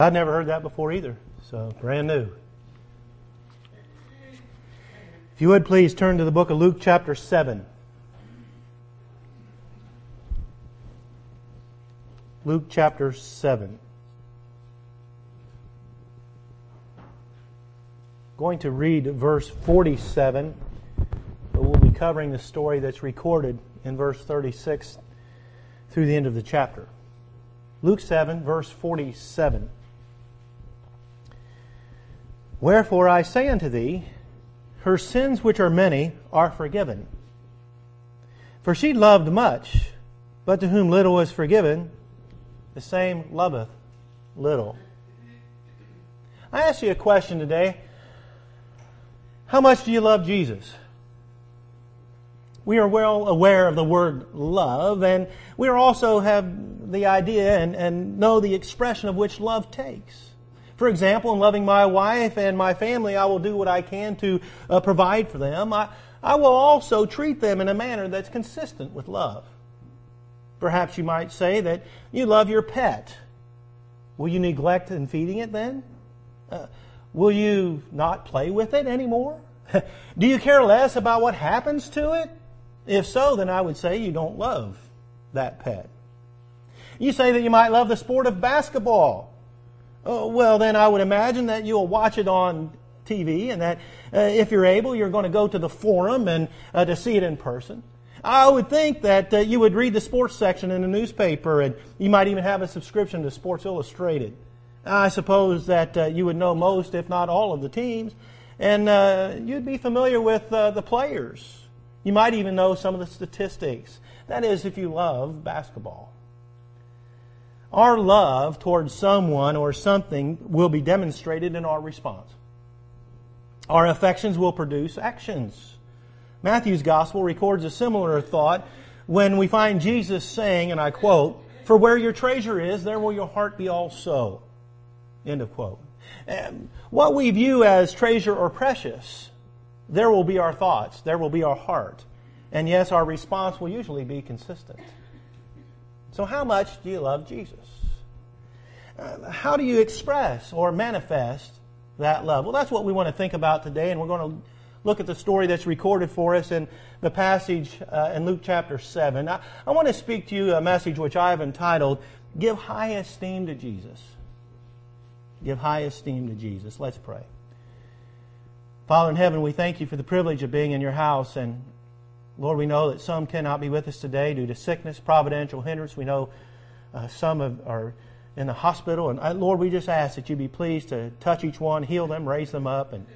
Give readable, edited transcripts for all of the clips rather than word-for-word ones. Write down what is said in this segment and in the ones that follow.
I'd never heard that before either, so brand new. If you would please turn to the book of Luke chapter 7. Luke chapter 7. Going to read verse 47, but we'll be covering the story that's recorded in verse 36 through the end of the chapter. Luke 7, verse 47. Wherefore I say unto thee, her sins which are many are forgiven. For she loved much, but to whom little is forgiven, the same loveth little. I ask you a question today. How much do you love Jesus? We are well aware of the word love, and we also have the idea and know the expression of which love takes. For example, in loving my wife and my family, I will do what I can to provide for them. I will also treat them in a manner that's consistent with love. Perhaps you might say that you love your pet. Will you neglect in feeding it then? Will you not play with it anymore? Do you care less about what happens to it? If so, then I would say you don't love that pet. You say that you might love the sport of basketball. Well, then I would imagine that you'll watch it on TV and that if you're able, you're going to go to the forum and to see it in person. I would think that you would read the sports section in the newspaper, and you might even have a subscription to Sports Illustrated. I suppose that you would know most, if not all, of the teams, and you'd be familiar with the players. You might even know some of the statistics. That is, if you love basketball. Our love towards someone or something will be demonstrated in our response. Our affections will produce actions. Matthew's Gospel records a similar thought when we find Jesus saying, and I quote, "For where your treasure is, there will your heart be also." End of quote. And what we view as treasure or precious, there will be our thoughts, there will be our heart. And yes, our response will usually be consistent. So how much do you love Jesus? How do you express or manifest that love? Well, that's what we want to think about today, and we're going to look at the story that's recorded for us in the passage in Luke chapter 7. I want to speak to you a message which I have entitled, Give High Esteem to Jesus. Give high esteem to Jesus. Let's pray. Father in heaven, we thank you for the privilege of being in your house, and Lord, we know that some cannot be with us today due to sickness, providential hindrance. We know some are in the hospital. And Lord, we just ask that you be pleased to touch each one, heal them, raise them up. And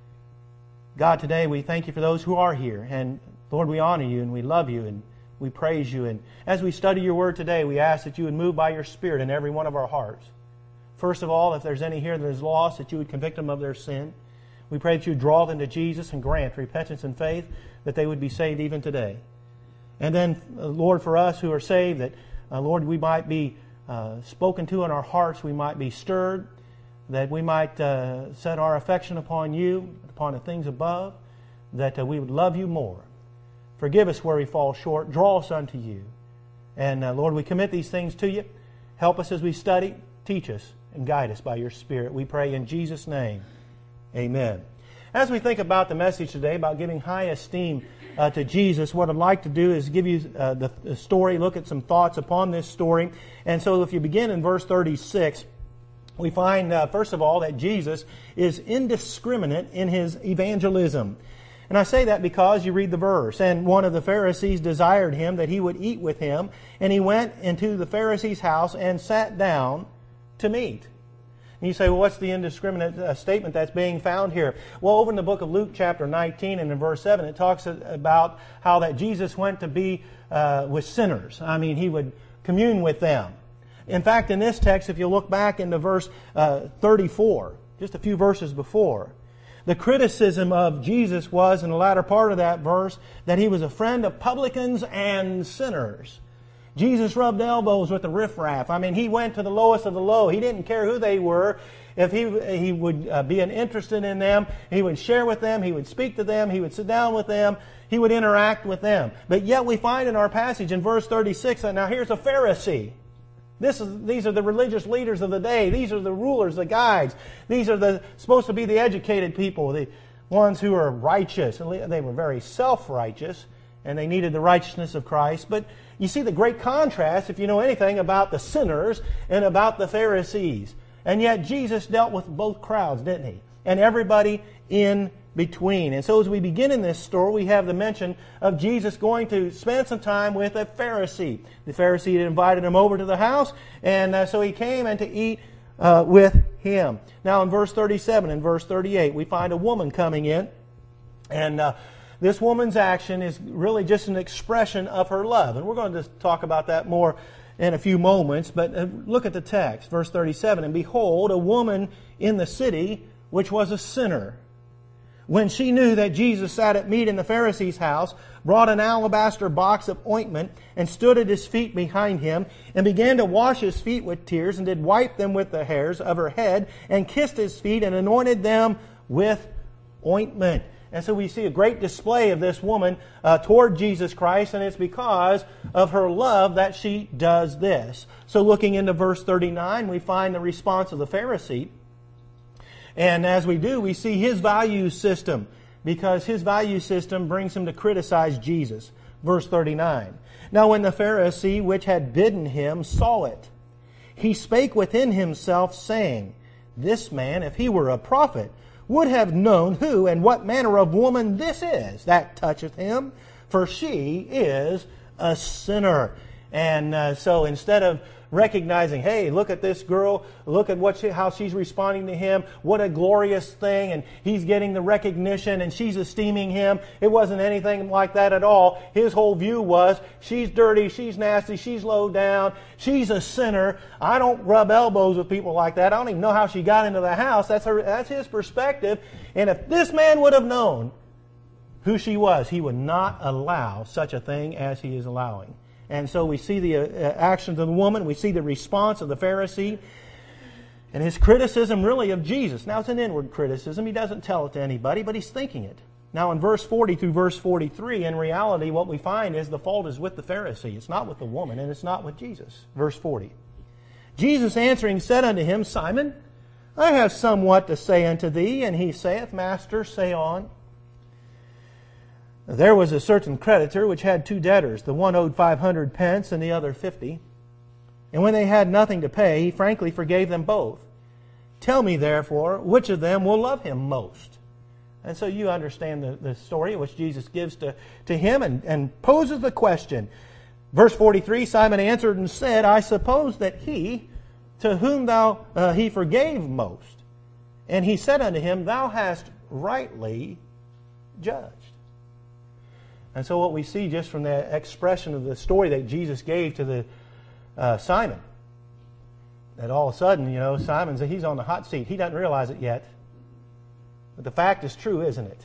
God, today we thank you for those who are here. And Lord, we honor you and we love you and we praise you. And as we study your word today, we ask that you would move by your Spirit in every one of our hearts. First of all, if there's any here that is lost, that you would convict them of their sin. We pray that you draw them to Jesus and grant repentance and faith, that they would be saved even today. And then, Lord, for us who are saved, that, Lord, we might be spoken to in our hearts, we might be stirred, that we might set our affection upon you, upon the things above, that we would love you more. Forgive us where we fall short. Draw us unto you. And, Lord, we commit these things to you. Help us as we study. Teach us and guide us by your Spirit. We pray in Jesus' name. Amen. As we think about the message today about giving high esteem to Jesus, what I'd like to do is give you the story, look at some thoughts upon this story. And so if you begin in verse 36, we find, first of all, that Jesus is indiscriminate in his evangelism. And I say that because you read the verse. And one of the Pharisees desired him that he would eat with him. And he went into the Pharisee's house and sat down to meat. And you say, well, what's the indiscriminate statement that's being found here? Well, over in the book of Luke chapter 19 and in verse 7, it talks about how that Jesus went to be with sinners. I mean, he would commune with them. In fact, in this text, if you look back into verse 34, just a few verses before, the criticism of Jesus was, in the latter part of that verse, that he was a friend of publicans and sinners. Jesus rubbed elbows with the riffraff. I mean, he went to the lowest of the low. He didn't care who they were. If he would be interested in them, he would share with them, he would speak to them, he would sit down with them, he would interact with them. But yet we find in our passage in verse 36, that now here's a Pharisee. These are the religious leaders of the day. These are the rulers, the guides. These are supposed to be the educated people, the ones who are righteous. And they were very self-righteous, and they needed the righteousness of Christ. But you see the great contrast, if you know anything about the sinners and about the Pharisees. And yet Jesus dealt with both crowds, didn't He? And everybody in between. And so as we begin in this story, we have the mention of Jesus going to spend some time with a Pharisee. The Pharisee had invited him over to the house, and so he came and to eat with him. Now in verse 37 and verse 38, we find a woman coming in, and this woman's action is really just an expression of her love. And we're going to talk about that more in a few moments, but look at the text, verse 37. And behold, a woman in the city which was a sinner, when she knew that Jesus sat at meat in the Pharisee's house, brought an alabaster box of ointment, and stood at His feet behind Him, and began to wash His feet with tears, and did wipe them with the hairs of her head, and kissed His feet, and anointed them with ointment. And so we see a great display of this woman toward Jesus Christ, and it's because of her love that she does this. So looking into verse 39, we find the response of the Pharisee. And as we do, we see his value system, because his value system brings him to criticize Jesus. Verse 39. Now when the Pharisee which had bidden him saw it, he spake within himself, saying, This man, if he were a prophet, would have known who and what manner of woman this is that toucheth him, for she is a sinner. And so instead of recognizing, hey, look at this girl, look at how she's responding to him, what a glorious thing, and he's getting the recognition and she's esteeming him. It wasn't anything like that at all. His whole view was, she's dirty, she's nasty, she's low down, she's a sinner. I don't rub elbows with people like that. I don't even know how she got into the house. That's his perspective. And if this man would have known who she was, he would not allow such a thing as he is allowing. And so we see the actions of the woman. We see the response of the Pharisee. And his criticism really of Jesus. Now it's an inward criticism. He doesn't tell it to anybody, but he's thinking it. Now in verse 40 through verse 43, in reality what we find is the fault is with the Pharisee. It's not with the woman, and it's not with Jesus. Verse 40. Jesus answering said unto him, Simon, I have somewhat to say unto thee. And he saith, Master, say on. There was a certain creditor which had two debtors. The one owed 500 pence and the other 50. And when they had nothing to pay, he frankly forgave them both. Tell me, therefore, which of them will love him most? And so you understand the story which Jesus gives to him and poses the question. Verse 43, Simon answered and said, I suppose that he, to whom he forgave most. And he said unto him, Thou hast rightly judged. And so what we see just from the expression of the story that Jesus gave to the Simon, that all of a sudden, Simon's he's on the hot seat. He doesn't realize it yet. But the fact is true, isn't it?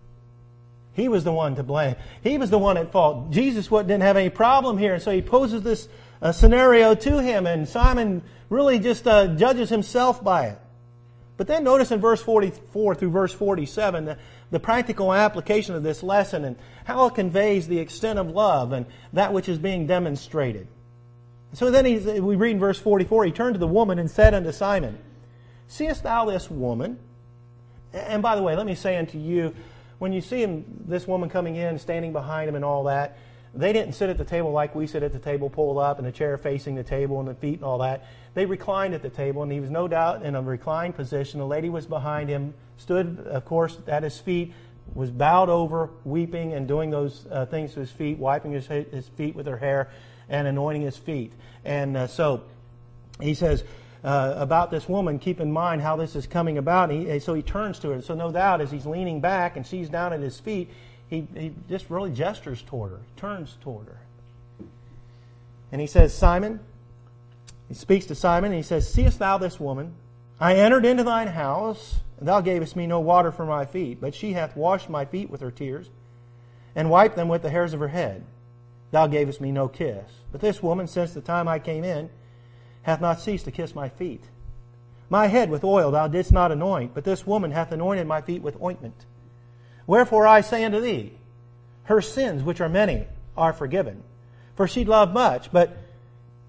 He was the one to blame. He was the one at fault. Jesus didn't have any problem here. And so he poses this scenario to him, and Simon really just judges himself by it. But then notice in verse 44 through verse 47 the practical application of this lesson and how it conveys the extent of love and that which is being demonstrated. So then we read in verse 44, he turned to the woman and said unto Simon, Seest thou this woman? And by the way, let me say unto you, when you see this woman coming in, standing behind him and all that, they didn't sit at the table like we sit at the table, pulled up, and a chair facing the table and the feet and all that. They reclined at the table, and he was no doubt in a reclined position. The lady was behind him, stood, of course, at his feet, was bowed over, weeping and doing those things to his feet, wiping his feet with her hair and anointing his feet. And so he says about this woman, keep in mind how this is coming about. So he turns to her. So no doubt as he's leaning back and she's down at his feet, he just really gestures toward her, turns toward her. And he says, Simon, he speaks to Simon and he says, Seest thou this woman? I entered into thine house, and thou gavest me no water for my feet, but she hath washed my feet with her tears, and wiped them with the hairs of her head. Thou gavest me no kiss. But this woman, since the time I came in, hath not ceased to kiss my feet. My head with oil thou didst not anoint, but this woman hath anointed my feet with ointment. Wherefore I say unto thee, her sins, which are many, are forgiven. For she loved much, but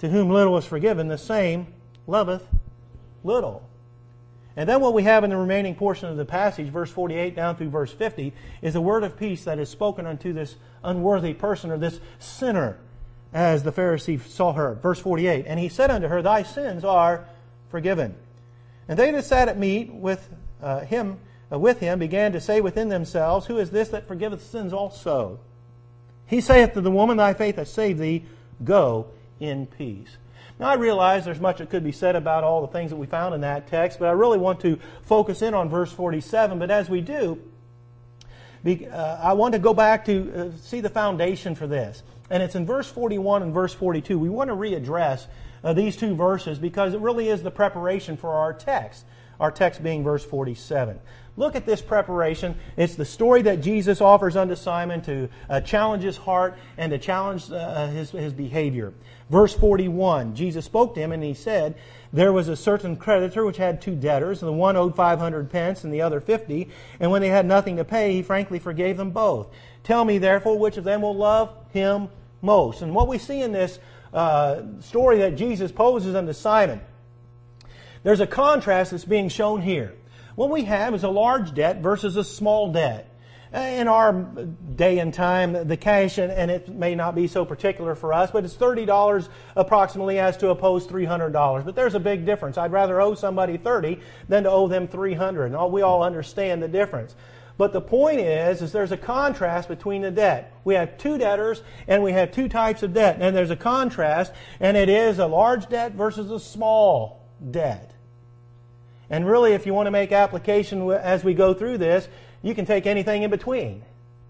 To whom little is forgiven, the same loveth little. And then what we have in the remaining portion of the passage, verse 48 down through verse 50, is a word of peace that is spoken unto this unworthy person, or this sinner, as the Pharisee saw her. Verse 48, and he said unto her, Thy sins are forgiven. And they that sat at meat with him began to say within themselves, Who is this that forgiveth sins also? He saith to the woman, Thy faith hath saved thee, go in peace. Now I realize there's much that could be said about all the things that we found in that text, but I really want to focus in on verse 47. But as we do, I want to go back to see the foundation for this. And it's in verse 41 and verse 42. We want to readdress these two verses because it really is the preparation for our text being verse 47. Look at this preparation. It's the story that Jesus offers unto Simon to challenge his heart and to challenge his behavior. Verse 41, Jesus spoke to him and he said, There was a certain creditor which had two debtors, and the one owed 500 pence and the other 50, and when they had nothing to pay, he frankly forgave them both. Tell me therefore which of them will love him most. And what we see in this story that Jesus poses unto Simon, there's a contrast that's being shown here. What we have is a large debt versus a small debt. In our day and time, the cash, and it may not be so particular for us, but it's $30 approximately as to oppose $300. But there's a big difference. I'd rather owe somebody $30 than to owe them $300. And we all understand the difference. But the point is there's a contrast between the debt. We have two debtors and we have two types of debt. And there's a contrast, and it is a large debt versus a small debt. And really, if you want to make application as we go through this, you can take anything in between.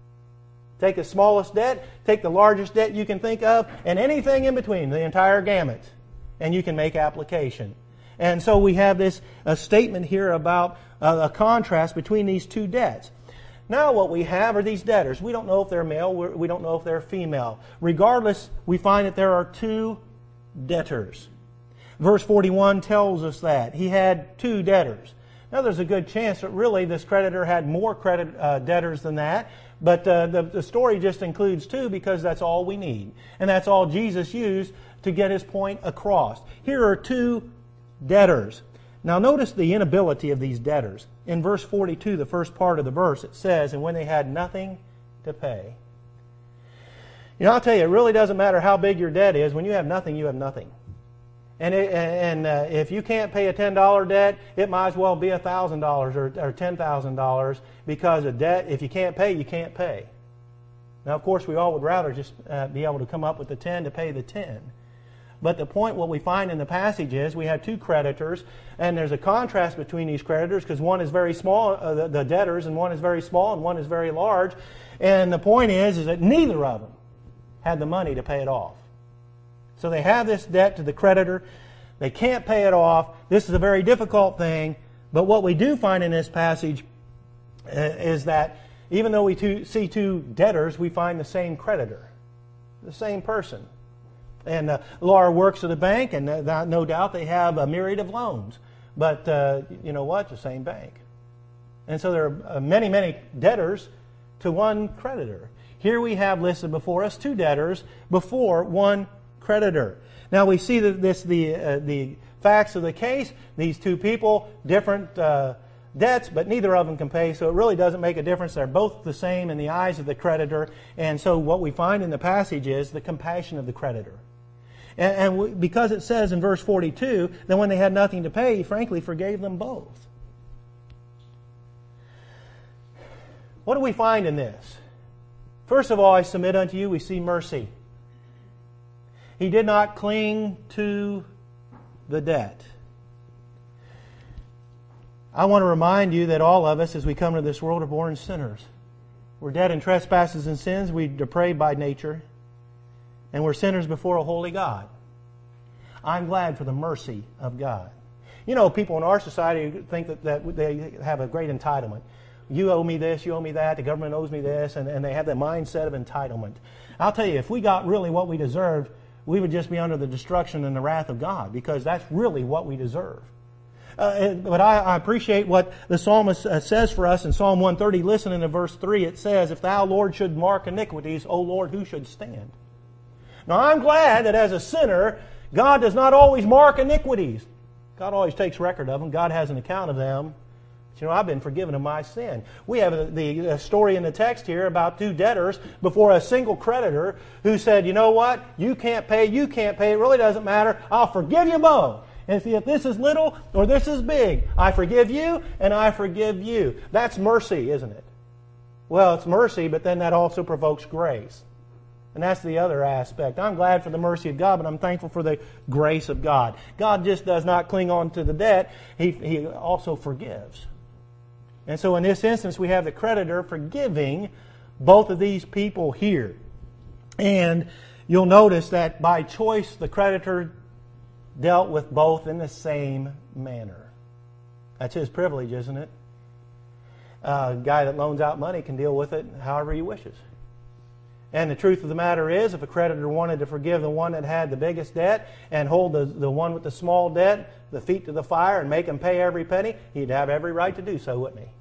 Take the smallest debt, take the largest debt you can think of, and anything in between, the entire gamut. And you can make application. And so we have this statement here about a contrast between these two debts. Now what we have are these debtors. We don't know if they're male, we don't know if they're female. Regardless, we find that there are two debtors. Verse 41 tells us that. He had two debtors. Now there's a good chance that really this creditor had more debtors than that, but the story just includes two because that's all we need. And that's all Jesus used to get his point across. Here are two debtors. Now notice the inability of these debtors. In verse 42, the first part of the verse, it says, And when they had nothing to pay. You know, I'll tell you, it really doesn't matter how big your debt is. When you have nothing, you have nothing. And if you can't pay a $10 debt, it might as well be $1,000 or $10,000 because a debt, if you can't pay, you can't pay. Now, of course, we all would rather just be able to come up with the 10 to pay the 10. But the point, what we find in the passage is we have two creditors, and there's a contrast between these creditors because one is very small, the debtors, and one is very small and one is very large. And the point is that neither of them had the money to pay it off. So they have this debt to the creditor. They can't pay it off. This is a very difficult thing. But what we do find in this passage is that even though we see two debtors, we find the same creditor, the same person. And Laura works at a bank, and no doubt they have a myriad of loans. But you know what? It's the same bank. And so there are many, many debtors to one creditor. Here we have listed before us two debtors before one creditor. Now we see that the facts of the case. These two people, different debts, but neither of them can pay, so it really doesn't make a difference. They're both the same in the eyes of the creditor. And so what we find in the passage is the compassion of the creditor. And because it says in verse 42 that when they had nothing to pay, he frankly forgave them both. What do we find in this? First of all, I submit unto you, we see mercy. He did not cling to the debt. I want to remind you that all of us, as we come to this world, are born sinners. We're dead in trespasses and sins. We're depraved by nature. And we're sinners before a holy God. I'm glad for the mercy of God. You know, people in our society think that they have a great entitlement. You owe me this, you owe me that, the government owes me this, and they have the mindset of entitlement. I'll tell you, if we got really what we deserved, we would just be under the destruction and the wrath of God, because that's really what we deserve. But I appreciate what the psalmist says for us in Psalm 130. Listen to verse 3. It says, If thou, Lord, should mark iniquities, O Lord, who should stand? Now I'm glad that as a sinner, God does not always mark iniquities. God always takes record of them. God has an account of them. But, you know, I've been forgiven of my sin. We have the story in the text here about two debtors before a single creditor who said, you know what? You can't pay. It really doesn't matter. I'll forgive you both. And if this is little or this is big, I forgive you and I forgive you. That's mercy, isn't it? Well, it's mercy, but then that also provokes grace. And that's the other aspect. I'm glad for the mercy of God, but I'm thankful for the grace of God. God just does not cling on to the debt. He also forgives. And so in this instance, we have the creditor forgiving both of these people here. And you'll notice that by choice, the creditor dealt with both in the same manner. That's his privilege, isn't it? A guy that loans out money can deal with it however he wishes. And the truth of the matter is, if a creditor wanted to forgive the one that had the biggest debt and hold the one with the small debt, the feet to the fire, and make him pay every penny, he'd have every right to do so, wouldn't he?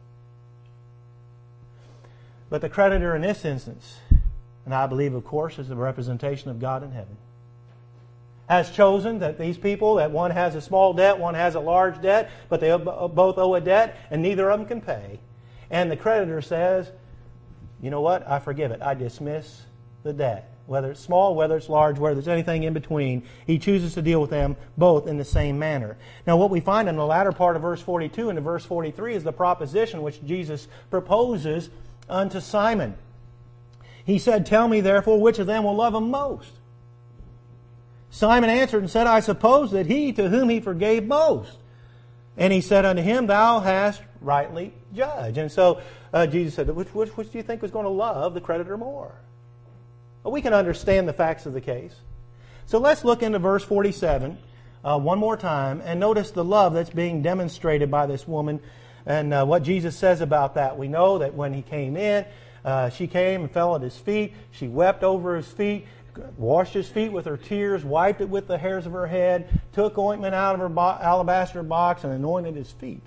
But the creditor in this instance, and I believe, of course, is the representation of God in heaven, has chosen that these people, that one has a small debt, one has a large debt, but they both owe a debt, and neither of them can pay. And the creditor says, you know what? I forgive it. I dismiss the debt. Whether it's small, whether it's large, whether there's anything in between, he chooses to deal with them both in the same manner. Now, what we find in the latter part of verse 42 and verse 43 is the proposition which Jesus proposes unto Simon. He said, tell me therefore which of them will love him most. Simon answered and said, I suppose that he to whom he forgave most. And he said unto him, thou hast rightly judged. And so Jesus said, which do you think was going to love the creditor more? Well, we can understand the facts of the case. So let's look into verse 47 one more time and notice the love that's being demonstrated by this woman and what Jesus says about that. We know that when he came in, she came and fell at his feet. She wept over his feet, washed his feet with her tears, wiped it with the hairs of her head, took ointment out of her alabaster box, and anointed his feet.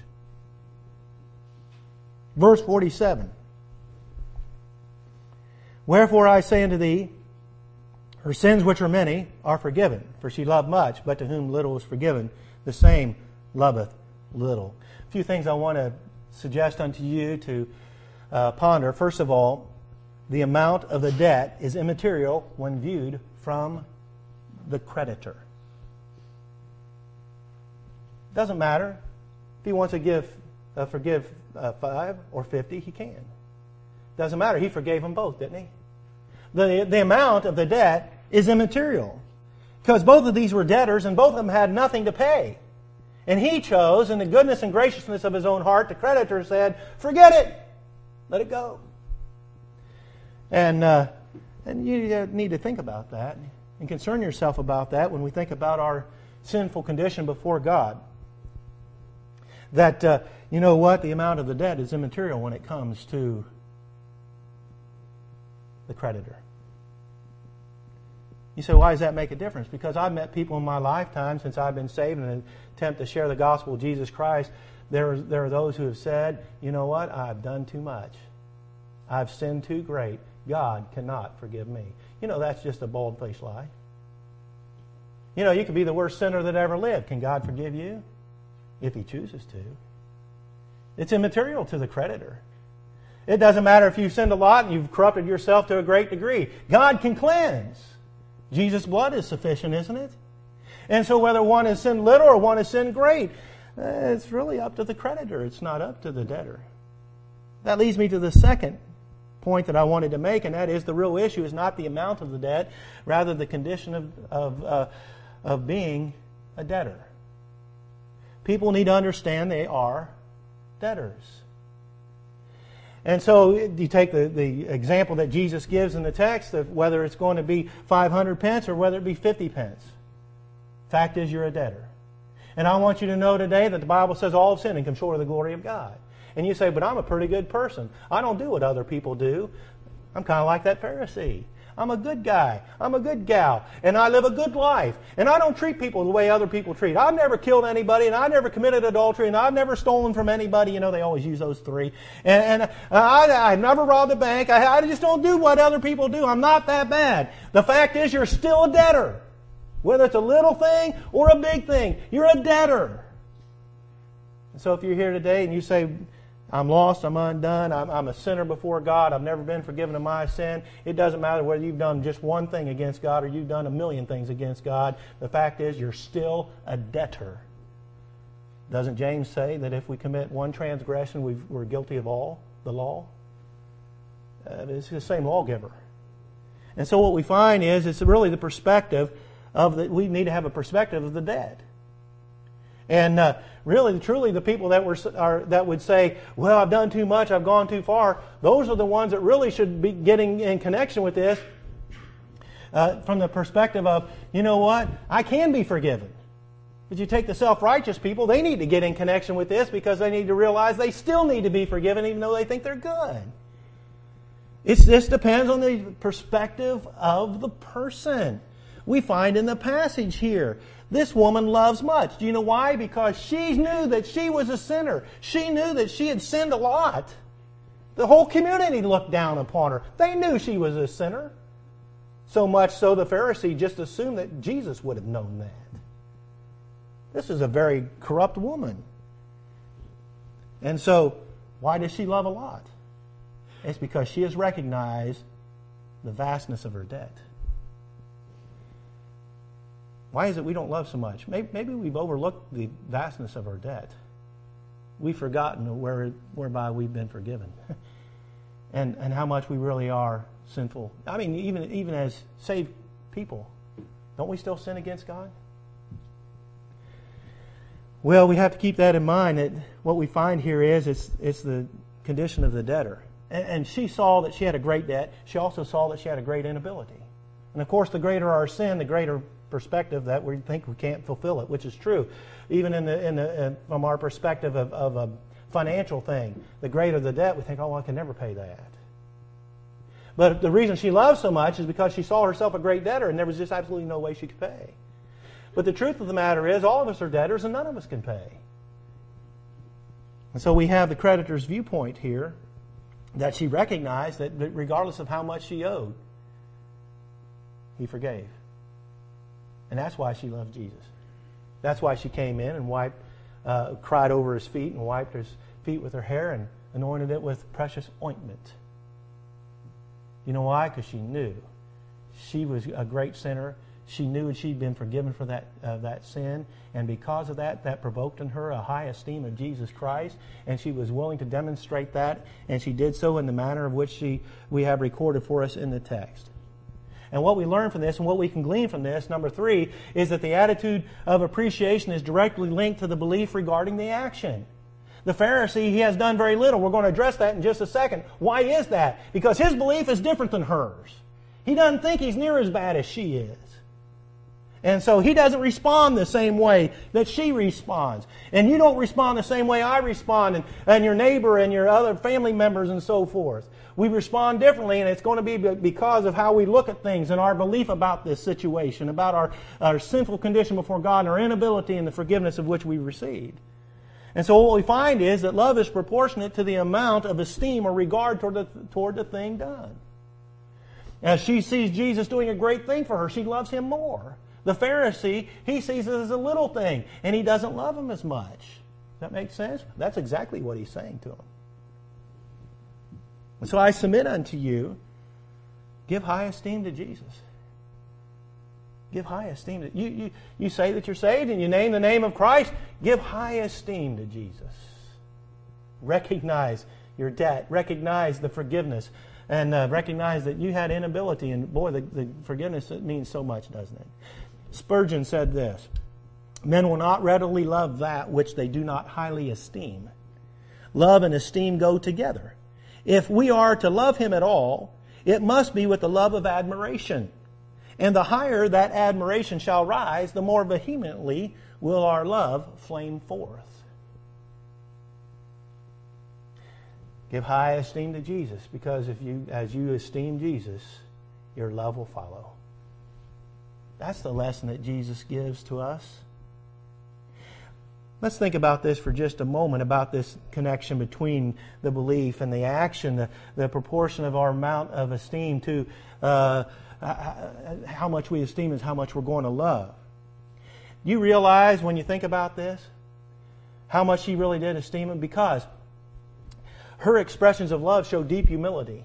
Verse 47. Wherefore I say unto thee, her sins which are many are forgiven, for she loved much, but to whom little is forgiven, the same loveth little. A few things I want to suggest unto you to ponder. First of all, the amount of the debt is immaterial when viewed from the creditor. Doesn't matter. If he wants to forgive 5 or 50, he can. Doesn't matter. He forgave them both, didn't he? The amount of the debt is immaterial. Because both of these were debtors and both of them had nothing to pay. And he chose, in the goodness and graciousness of his own heart, the creditor said, forget it. Let it go. And you need to think about that and concern yourself about that when we think about our sinful condition before God. That, you know what, the amount of the debt is immaterial when it comes to the creditor. You say, why does that make a difference? Because I've met people in my lifetime since I've been saved and attempt to share the gospel of Jesus Christ. There are those who have said, you know what, I've done too much. I've sinned too great. God cannot forgive me. You know, that's just a bald-faced lie. You know, you could be the worst sinner that ever lived. Can God forgive you? If He chooses to. It's immaterial to the creditor. It doesn't matter if you've sinned a lot and you've corrupted yourself to a great degree. God can cleanse. Jesus' blood is sufficient, isn't it? And so whether one has sinned little or one has sinned great, it's really up to the creditor. It's not up to the debtor. That leads me to the second point that I wanted to make, and that is the real issue is not the amount of the debt, rather the condition of being a debtor. People need to understand they are debtors. And so you take the example that Jesus gives in the text of whether it's going to be 500 pence or whether it be 50 pence. Fact is, you're a debtor. And I want you to know today that the Bible says all have sinned and come short of the glory of God. And you say, but I'm a pretty good person. I don't do what other people do. I'm kind of like that Pharisee. I'm a good guy. I'm a good gal. And I live a good life. And I don't treat people the way other people treat. I've never killed anybody. And I've never committed adultery. And I've never stolen from anybody. You know, they always use those three. And I've never robbed a bank. I just don't do what other people do. I'm not that bad. The fact is, you're still a debtor. Whether it's a little thing or a big thing, you're a debtor. And so if you're here today and you say, I'm lost, I'm undone, I'm a sinner before God, I've never been forgiven of my sin, it doesn't matter whether you've done just one thing against God or you've done a million things against God. The fact is, you're still a debtor. Doesn't James say that if we commit one transgression, we're guilty of all the law? It's the same lawgiver. And so what we find is, it's really the perspective of that. We need to have a perspective of the dead. And really, truly, the people that would say, well, I've done too much, I've gone too far, those are the ones that really should be getting in connection with this from the perspective of, you know what, I can be forgiven. But you take the self-righteous people, they need to get in connection with this because they need to realize they still need to be forgiven even though they think they're good. This depends on the perspective of the person. We find in the passage here, this woman loves much. Do you know why? Because she knew that she was a sinner. She knew that she had sinned a lot. The whole community looked down upon her. They knew she was a sinner. So much so the Pharisee just assumed that Jesus would have known that. This is a very corrupt woman. And so, why does she love a lot? It's because she has recognized the vastness of her debt. Why is it we don't love so much? Maybe we've overlooked the vastness of our debt. We've forgotten whereby we've been forgiven. and how much we really are sinful. I mean, even as saved people, don't we still sin against God? Well, we have to keep that in mind, that what we find here is it's the condition of the debtor. And she saw that she had a great debt. She also saw that she had a great inability. And of course, the greater our sin, the greater perspective that we think we can't fulfill it, which is true. Even from our perspective of a financial thing, the greater the debt, we think, oh, I can never pay that. But the reason she loved so much is because she saw herself a great debtor and there was just absolutely no way she could pay. But the truth of the matter is, all of us are debtors and none of us can pay. And so we have the creditor's viewpoint here, that she recognized that regardless of how much she owed, he forgave. And that's why she loved Jesus. That's why she came in and cried over his feet and wiped his feet with her hair and anointed it with precious ointment. You know why? Because she knew she was a great sinner. She knew she'd been forgiven for that sin, and because of that provoked in her a high esteem of Jesus Christ, and she was willing to demonstrate that, and she did so in the manner of which we have recorded for us in the text. And what we learn from this, and what we can glean from this, number 3, is that the attitude of appreciation is directly linked to the belief regarding the action. The Pharisee, he has done very little. We're going to address that in just a second. Why is that? Because his belief is different than hers. He doesn't think he's near as bad as she is. And so he doesn't respond the same way that she responds. And you don't respond the same way I respond, and your neighbor and your other family members and so forth. We respond differently, and it's going to be because of how we look at things and our belief about this situation, about our sinful condition before God and our inability in the forgiveness of which we received. And so what we find is that love is proportionate to the amount of esteem or regard toward the thing done. As she sees Jesus doing a great thing for her, she loves him more. The Pharisee, he sees it as a little thing, and he doesn't love him as much. Does that make sense? That's exactly what he's saying to him. And so I submit unto you, give high esteem to Jesus. Give high esteem to you say that you're saved and you name the name of Christ. Give high esteem to Jesus. Recognize your debt. Recognize the forgiveness. And recognize that you had inability. And boy, the forgiveness, it means so much, doesn't it? Spurgeon said this: men will not readily love that which they do not highly esteem. Love and esteem go together. If we are to love him at all, it must be with the love of admiration. And the higher that admiration shall rise, the more vehemently will our love flame forth. Give high esteem to Jesus, because as you esteem Jesus, your love will follow. That's the lesson that Jesus gives to us. Let's think about this for just a moment, about this connection between the belief and the action, the proportion of our amount of esteem to how much we esteem is how much we're going to love. Do you realize when you think about this how much she really did esteem him? Because her expressions of love show deep humility.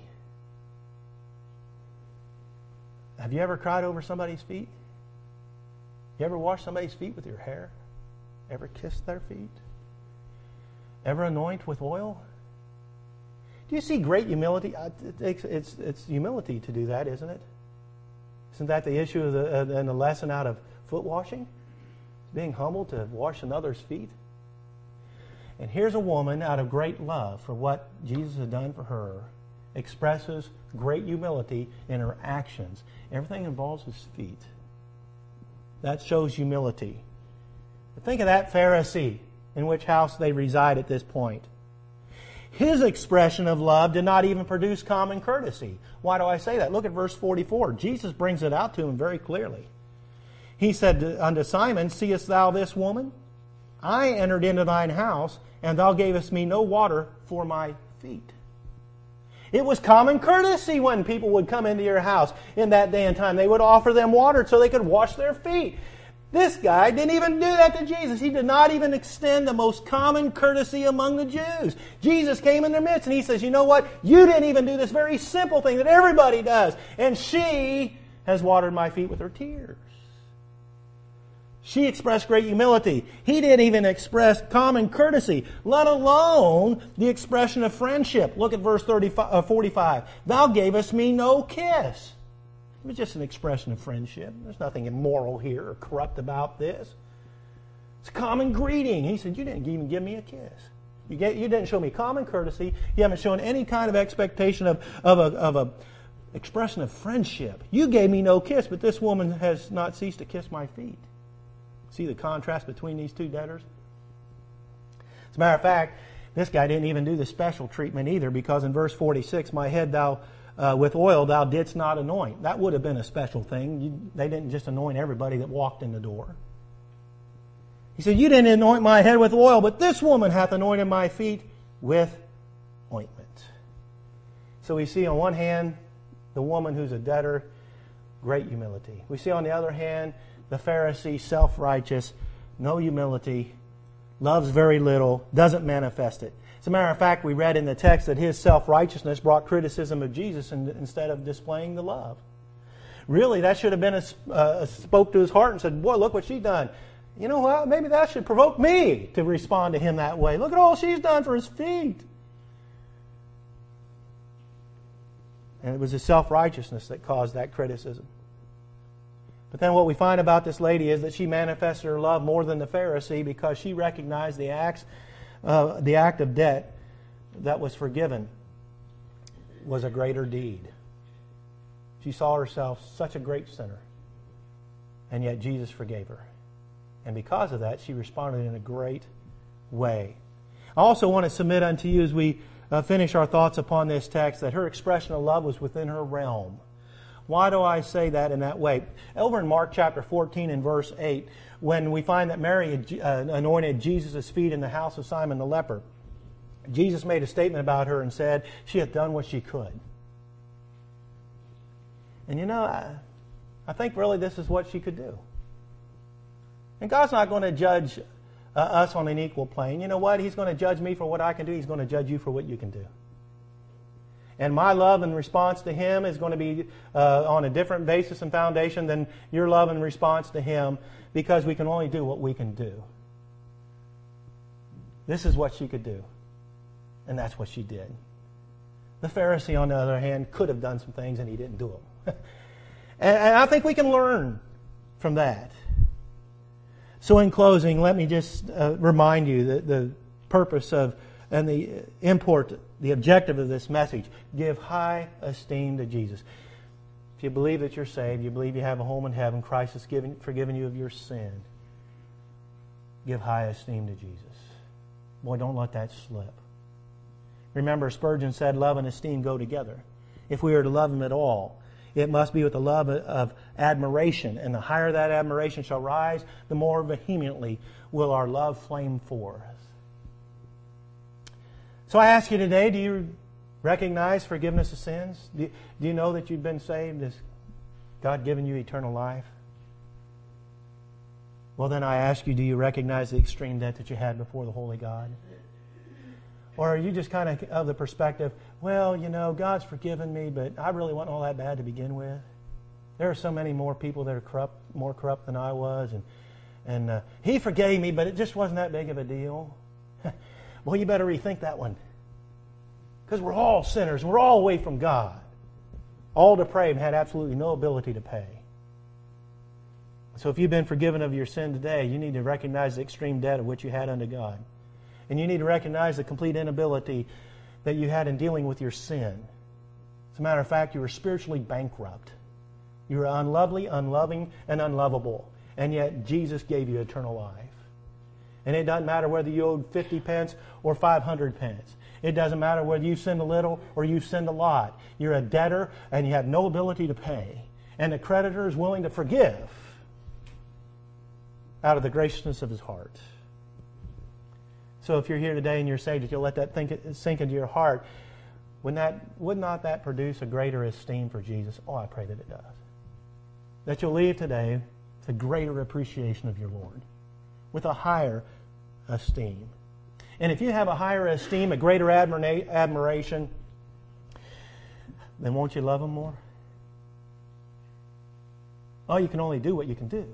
Have you ever cried over somebody's feet? You ever washed somebody's feet with your hair? Ever kissed their feet? Ever anoint with oil? Do you see great humility? It's humility to do that, isn't it? Isn't that the issue and the lesson out of foot washing? Being humble to wash another's feet. And here's a woman out of great love for what Jesus had done for her, expresses great humility in her actions. Everything involves his feet. That shows humility. But think of that Pharisee, in which house they reside at this point. His expression of love did not even produce common courtesy. Why do I say that? Look at verse 44. Jesus brings it out to him very clearly. He said unto Simon, Seest thou this woman? I entered into thine house, and thou gavest me no water for my feet. It was common courtesy when people would come into your house in that day and time. They would offer them water so they could wash their feet. This guy didn't even do that to Jesus. He did not even extend the most common courtesy among the Jews. Jesus came in their midst and he says, you know what? You didn't even do this very simple thing that everybody does. And she has watered my feet with her tears. She expressed great humility. He didn't even express common courtesy, let alone the expression of friendship. Look at verse 45. Thou gavest me no kiss. It was just an expression of friendship. There's nothing immoral here or corrupt about this. It's a common greeting. He said, you didn't even give me a kiss. You didn't show me common courtesy. You haven't shown any kind of expectation of a expression of friendship. You gave me no kiss, but this woman has not ceased to kiss my feet. See the contrast between these two debtors? As a matter of fact, this guy didn't even do the special treatment either, because in verse 46, my head with oil thou didst not anoint. That would have been a special thing. They didn't just anoint everybody that walked in the door. He said, you didn't anoint my head with oil, but this woman hath anointed my feet with ointment. So we see on one hand, the woman who's a debtor, great humility. We see on the other hand, the Pharisee, self-righteous, no humility, loves very little, doesn't manifest it. As a matter of fact, we read in the text that his self-righteousness brought criticism of Jesus instead of displaying the love. Really, that should have been spoke to his heart and said, boy, look what she's done. You know what? Maybe that should provoke me to respond to him that way. Look at all she's done for his feet. And it was his self-righteousness that caused that criticism. But then what we find about this lady is that she manifested her love more than the Pharisee, because she recognized the act of debt that was forgiven was a greater deed. She saw herself such a great sinner, and yet Jesus forgave her. And because of that, she responded in a great way. I also want to submit unto you, as we finish our thoughts upon this text, that her expression of love was within her realm. Why do I say that in that way? Over in Mark chapter 14 and verse 8, when we find that Mary anointed Jesus' feet in the house of Simon the leper, Jesus made a statement about her and said, she hath done what she could. And you know, I think really this is what she could do. And God's not going to judge us on an equal plane. You know what? He's going to judge me for what I can do. He's going to judge you for what you can do. And my love and response to Him is going to be on a different basis and foundation than your love and response to Him, because we can only do what we can do. This is what she could do. And that's what she did. The Pharisee, on the other hand, could have done some things and he didn't do them. And I think we can learn from that. So in closing, let me just remind you that the purpose of and the import, the objective of this message: give high esteem to Jesus. If you believe that you're saved, you believe you have a home in heaven, Christ has forgiven you of your sin, give high esteem to Jesus. Boy, don't let that slip. Remember, Spurgeon said love and esteem go together. If we are to love Him at all, it must be with the love of admiration. And the higher that admiration shall rise, the more vehemently will our love flame forth. So I ask you today, do you recognize forgiveness of sins? Do you know that you've been saved? Has God given you eternal life? Well, then I ask you, do you recognize the extreme debt that you had before the holy God? Or are you just kind of the perspective, well, you know, God's forgiven me, but I really wasn't all that bad to begin with. There are so many more people that are more corrupt than I was, and He forgave me, but it just wasn't that big of a deal. Well, you better rethink that one. Because we're all sinners. We're all away from God. All depraved and had absolutely no ability to pay. So if you've been forgiven of your sin today, you need to recognize the extreme debt of which you had unto God. And you need to recognize the complete inability that you had in dealing with your sin. As a matter of fact, you were spiritually bankrupt. You were unlovely, unloving, and unlovable. And yet Jesus gave you eternal life. And it doesn't matter whether you owed 50 pence or 500 pence. It doesn't matter whether you sinned a little or you sinned a lot. You're a debtor and you have no ability to pay. And the creditor is willing to forgive out of the graciousness of his heart. So if you're here today and you're saved, if you'll let that sink into your heart, would not that produce a greater esteem for Jesus? Oh, I pray that it does. That you'll leave today with a greater appreciation of your Lord, with a higher esteem. And if you have a higher esteem, a greater admiration, then won't you love Him more? Oh, you can only do what you can do.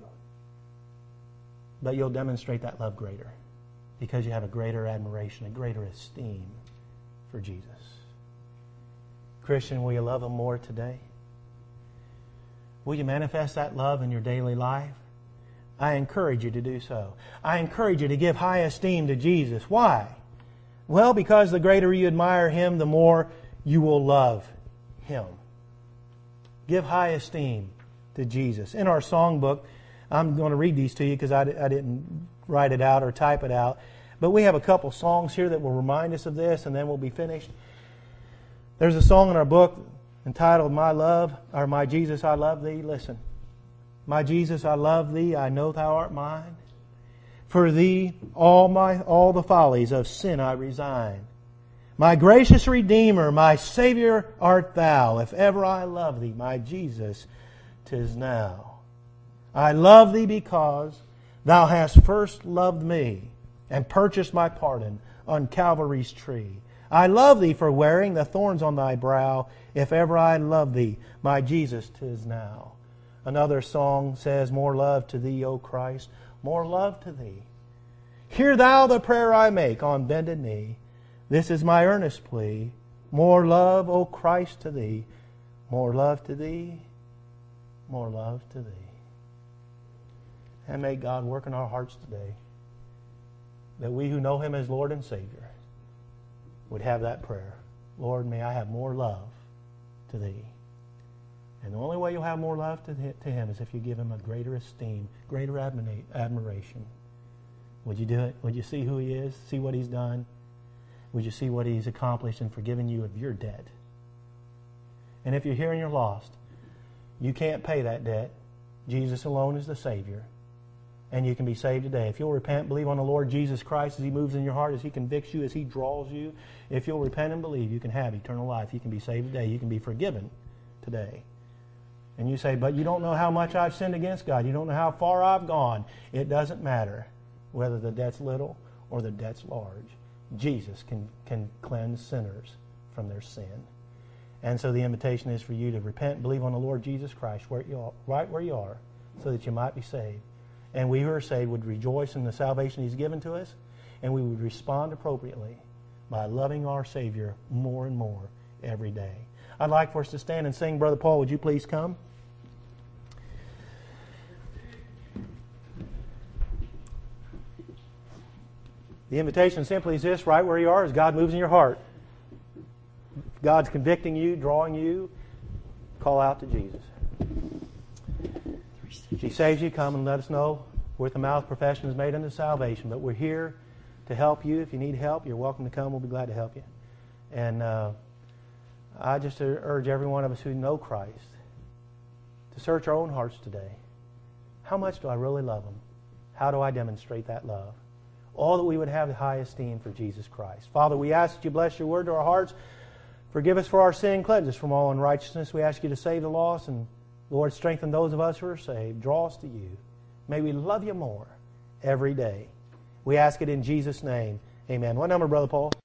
But you'll demonstrate that love greater because you have a greater admiration, a greater esteem for Jesus. Christian, will you love Him more today? Will you manifest that love in your daily life? I encourage you to do so. I encourage you to give high esteem to Jesus. Why? Well, because the greater you admire Him, the more you will love Him. Give high esteem to Jesus. In our songbook, I'm going to read these to you because I didn't write it out or type it out. But we have a couple songs here that will remind us of this, and then we'll be finished. There's a song in our book entitled My Love, or My Jesus, I Love Thee. Listen. My Jesus, I love Thee, I know Thou art mine. For Thee all the follies of sin I resign. My gracious Redeemer, my Savior art Thou. If ever I love Thee, my Jesus, 'tis now. I love Thee because Thou hast first loved me and purchased my pardon on Calvary's tree. I love Thee for wearing the thorns on Thy brow. If ever I love Thee, my Jesus, 'tis now. Another song says, more love to Thee, O Christ, more love to Thee. Hear Thou the prayer I make on bended knee. This is my earnest plea. More love, O Christ, to Thee. More love to Thee. More love to Thee. And may God work in our hearts today that we who know Him as Lord and Savior would have that prayer. Lord, may I have more love to Thee. And the only way you'll have more love to Him is if you give Him a greater esteem, greater admiration. Would you do it? Would you see who He is? See what He's done? Would you see what He's accomplished in forgiving you of your debt? And if you're here and you're lost, you can't pay that debt. Jesus alone is the Savior. And you can be saved today. If you'll repent, believe on the Lord Jesus Christ as He moves in your heart, as He convicts you, as He draws you. If you'll repent and believe, you can have eternal life. You can be saved today. You can be forgiven today. And you say, but you don't know how much I've sinned against God. You don't know how far I've gone. It doesn't matter whether the debt's little or the debt's large. Jesus can cleanse sinners from their sin. And so the invitation is for you to repent, believe on the Lord Jesus Christ right where you are, so that you might be saved. And we who are saved would rejoice in the salvation He's given to us, and we would respond appropriately by loving our Savior more and more every day. I'd like for us to stand and sing. Brother Paul, would you please come? The invitation simply is this, right where you are, as God moves in your heart. If God's convicting you, drawing you, call out to Jesus. If He saves you, come and let us know. With the mouth profession is made unto salvation. But we're here to help you. If you need help, you're welcome to come. We'll be glad to help you. And I just urge every one of us who know Christ to search our own hearts today. How much do I really love Him? How do I demonstrate that love? All that we would have the high esteem for Jesus Christ. Father, we ask that You bless Your word to our hearts. Forgive us for our sin. Cleanse us from all unrighteousness. We ask You to save the lost. And Lord, strengthen those of us who are saved. Draw us to You. May we love You more every day. We ask it in Jesus' name. Amen. What number, Brother Paul?